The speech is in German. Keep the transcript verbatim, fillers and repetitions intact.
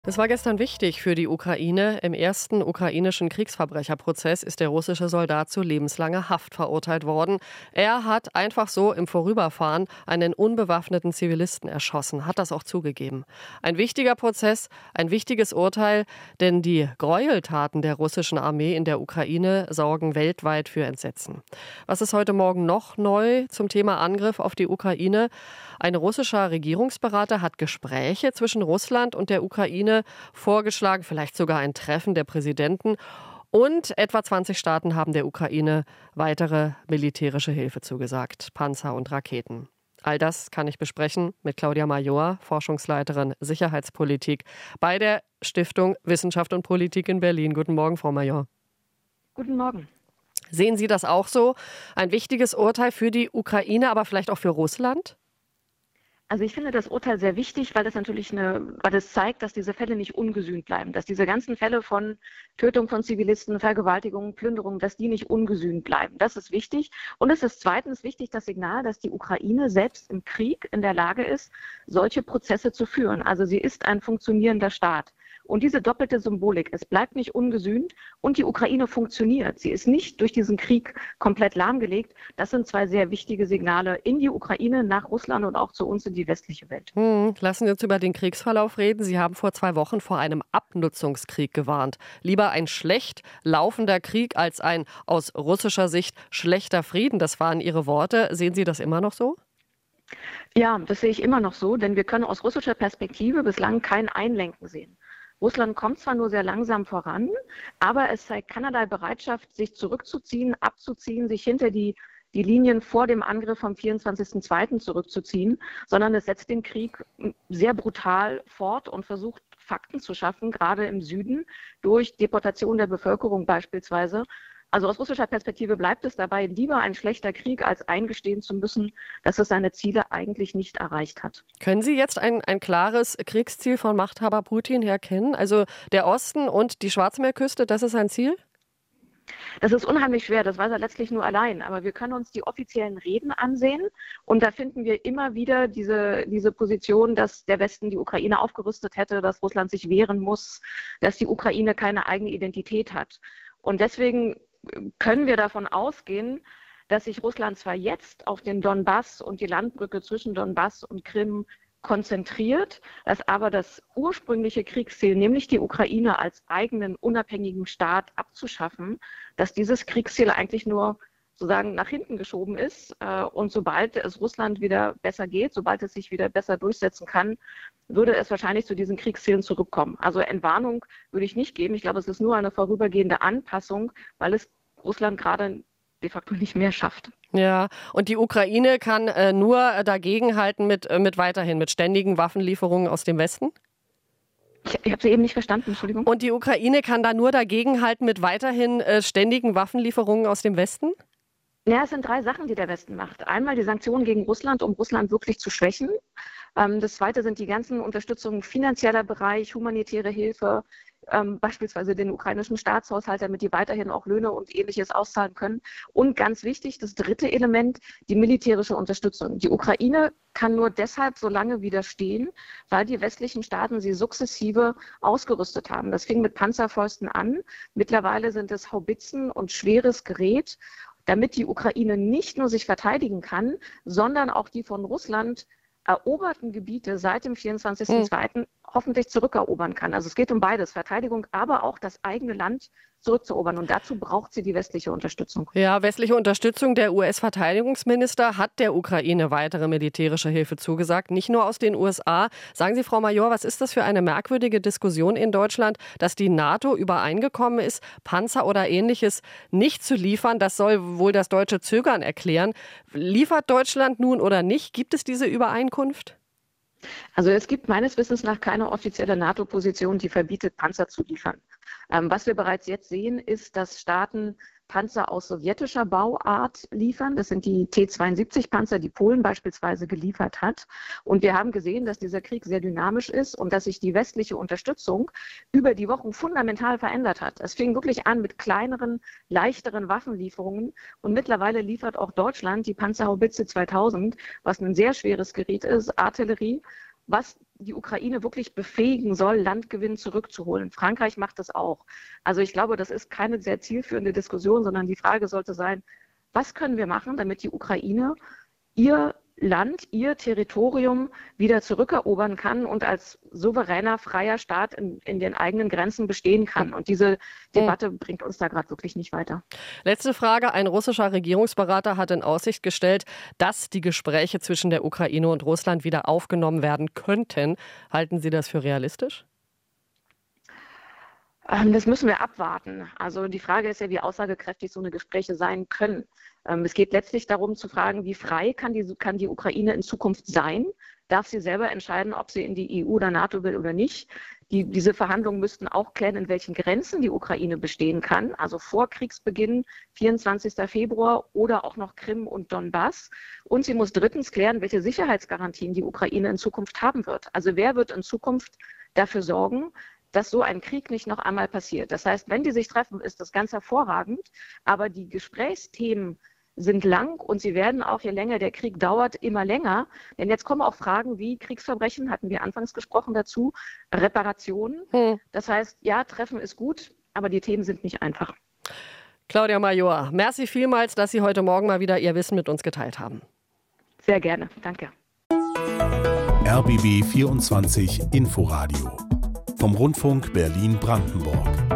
Das war gestern wichtig für die Ukraine. Im ersten ukrainischen Kriegsverbrecherprozess ist der russische Soldat zu lebenslanger Haft verurteilt worden. Er hat einfach so im Vorüberfahren einen unbewaffneten Zivilisten erschossen, hat das auch zugegeben. Ein wichtiger Prozess, ein wichtiges Urteil, denn die Gräueltaten der russischen Armee in der Ukraine sorgen weltweit für Entsetzen. Was ist heute Morgen noch neu zum Thema Angriff auf die Ukraine? Ein russischer Regierungsberater hat Gespräche zwischen Russland und der Ukraine vorgeschlagen, vielleicht sogar ein Treffen der Präsidenten. Und etwa zwanzig Staaten haben der Ukraine weitere militärische Hilfe zugesagt, Panzer und Raketen. All das kann ich besprechen mit Claudia Major, Forschungsleiterin Sicherheitspolitik bei der Stiftung Wissenschaft und Politik in Berlin. Guten Morgen, Frau Major. Guten Morgen. Sehen Sie das auch so? Ein wichtiges Urteil für die Ukraine, aber vielleicht auch für Russland? Also ich finde das Urteil sehr wichtig, weil es natürlich eine, weil es zeigt, dass diese Fälle nicht ungesühnt bleiben, dass diese ganzen Fälle von Tötung von Zivilisten, Vergewaltigung, Plünderung, dass die nicht ungesühnt bleiben. Das ist wichtig. Und es ist zweitens wichtig das Signal, dass die Ukraine selbst im Krieg in der Lage ist, solche Prozesse zu führen. Also sie ist ein funktionierender Staat. Und diese doppelte Symbolik, es bleibt nicht ungesühnt und die Ukraine funktioniert. Sie ist nicht durch diesen Krieg komplett lahmgelegt. Das sind zwei sehr wichtige Signale in die Ukraine, nach Russland und auch zu uns in die westliche Welt. Hm, lassen Sie uns über den Kriegsverlauf reden. Sie haben vor zwei Wochen vor einem Abnutzungskrieg gewarnt. Lieber ein schlecht laufender Krieg als ein aus russischer Sicht schlechter Frieden. Das waren Ihre Worte. Sehen Sie das immer noch so? Ja, das sehe ich immer noch so, denn wir können aus russischer Perspektive bislang kein Einlenken sehen. Russland kommt zwar nur sehr langsam voran, aber es zeigt keinerlei Bereitschaft, sich zurückzuziehen, abzuziehen, sich hinter die, die Linien vor dem Angriff vom vierundzwanzigsten zweiten zurückzuziehen, sondern es setzt den Krieg sehr brutal fort und versucht, Fakten zu schaffen, gerade im Süden, durch Deportation der Bevölkerung beispielsweise. Also aus russischer Perspektive bleibt es dabei, lieber ein schlechter Krieg, als eingestehen zu müssen, dass es seine Ziele eigentlich nicht erreicht hat. Können Sie jetzt ein, ein klares Kriegsziel von Machthaber Putin herkennen? Also der Osten und die Schwarzmeerküste, das ist ein Ziel? Das ist unheimlich schwer, das weiß er letztlich nur allein. Aber wir können uns die offiziellen Reden ansehen und da finden wir immer wieder diese, diese Position, dass der Westen die Ukraine aufgerüstet hätte, dass Russland sich wehren muss, dass die Ukraine keine eigene Identität hat. Und deswegen können wir davon ausgehen, dass sich Russland zwar jetzt auf den Donbass und die Landbrücke zwischen Donbass und Krim konzentriert, dass aber das ursprüngliche Kriegsziel, nämlich die Ukraine als eigenen unabhängigen Staat abzuschaffen, dass dieses Kriegsziel eigentlich nur sozusagen nach hinten geschoben ist. Und sobald es Russland wieder besser geht, sobald es sich wieder besser durchsetzen kann, würde es wahrscheinlich zu diesen Kriegszielen zurückkommen. Also Entwarnung würde ich nicht geben. Ich glaube, es ist nur eine vorübergehende Anpassung, weil es Russland gerade de facto nicht mehr schafft. Ja, und die Ukraine kann äh, nur dagegenhalten mit, äh, mit weiterhin mit ständigen Waffenlieferungen aus dem Westen? Ich, ich habe Sie eben nicht verstanden, Entschuldigung. Und die Ukraine kann da nur dagegenhalten mit weiterhin äh, ständigen Waffenlieferungen aus dem Westen? Ja, es sind drei Sachen, die der Westen macht. Einmal die Sanktionen gegen Russland, um Russland wirklich zu schwächen. Das zweite sind die ganzen Unterstützungen finanzieller Bereich, humanitäre Hilfe, ähm, beispielsweise den ukrainischen Staatshaushalt, damit die weiterhin auch Löhne und Ähnliches auszahlen können. Und ganz wichtig, das dritte Element, die militärische Unterstützung. Die Ukraine kann nur deshalb so lange widerstehen, weil die westlichen Staaten sie sukzessive ausgerüstet haben. Das fing mit Panzerfäusten an. Mittlerweile sind es Haubitzen und schweres Gerät, damit die Ukraine nicht nur sich verteidigen kann, sondern auch die von Russland eroberten Gebiete seit dem vierundzwanzigsten zweiten hoffentlich zurückerobern kann. Also es geht um beides, Verteidigung, aber auch das eigene Land zurückzuerobern. Und dazu braucht sie die westliche Unterstützung. Ja, westliche Unterstützung. Der U S-Verteidigungsminister hat der Ukraine weitere militärische Hilfe zugesagt, nicht nur aus den U S A. Sagen Sie, Frau Major, was ist das für eine merkwürdige Diskussion in Deutschland, dass die NATO übereingekommen ist, Panzer oder Ähnliches nicht zu liefern? Das soll wohl das deutsche Zögern erklären. Liefert Deutschland nun oder nicht? Gibt es diese Übereinkunft? Also es gibt meines Wissens nach keine offizielle NATO-Position, die verbietet, Panzer zu liefern. Ähm, was wir bereits jetzt sehen, ist, dass Staaten Panzer aus sowjetischer Bauart liefern. Das sind die T zweiundsiebzig Panzer, die Polen beispielsweise geliefert hat. Und wir haben gesehen, dass dieser Krieg sehr dynamisch ist und dass sich die westliche Unterstützung über die Wochen fundamental verändert hat. Es fing wirklich an mit kleineren, leichteren Waffenlieferungen. Und mittlerweile liefert auch Deutschland die Panzerhaubitze zweitausend, was ein sehr schweres Gerät ist, Artillerie, was die Ukraine wirklich befähigen soll, Landgewinn zurückzuholen. Frankreich macht das auch. Also ich glaube, das ist keine sehr zielführende Diskussion, sondern die Frage sollte sein, was können wir machen, damit die Ukraine ihr Land, ihr Territorium wieder zurückerobern kann und als souveräner, freier Staat in, in den eigenen Grenzen bestehen kann. Und diese Debatte mhm. bringt uns da gerade wirklich nicht weiter. Letzte Frage. Ein russischer Regierungsberater hat in Aussicht gestellt, dass die Gespräche zwischen der Ukraine und Russland wieder aufgenommen werden könnten. Halten Sie das für realistisch? Das müssen wir abwarten. Also die Frage ist ja, wie aussagekräftig so eine Gespräche sein können. Es geht letztlich darum zu fragen, wie frei kann die, kann die Ukraine in Zukunft sein? Darf sie selber entscheiden, ob sie in die E U oder NATO will oder nicht? Die, diese Verhandlungen müssten auch klären, in welchen Grenzen die Ukraine bestehen kann, also vor Kriegsbeginn, vierundzwanzigsten Februar oder auch noch Krim und Donbass. Und sie muss drittens klären, welche Sicherheitsgarantien die Ukraine in Zukunft haben wird. Also wer wird in Zukunft dafür sorgen, dass so ein Krieg nicht noch einmal passiert. Das heißt, wenn die sich treffen, ist das ganz hervorragend, aber die Gesprächsthemen sind lang und sie werden auch, je länger der Krieg dauert, immer länger. Denn jetzt kommen auch Fragen wie Kriegsverbrechen, hatten wir anfangs gesprochen dazu, Reparationen. Hm. Das heißt, ja, Treffen ist gut, aber die Themen sind nicht einfach. Claudia Major, merci vielmals, dass Sie heute Morgen mal wieder Ihr Wissen mit uns geteilt haben. Sehr gerne, danke. R B B vierundzwanzig Inforadio vom Rundfunk Berlin-Brandenburg.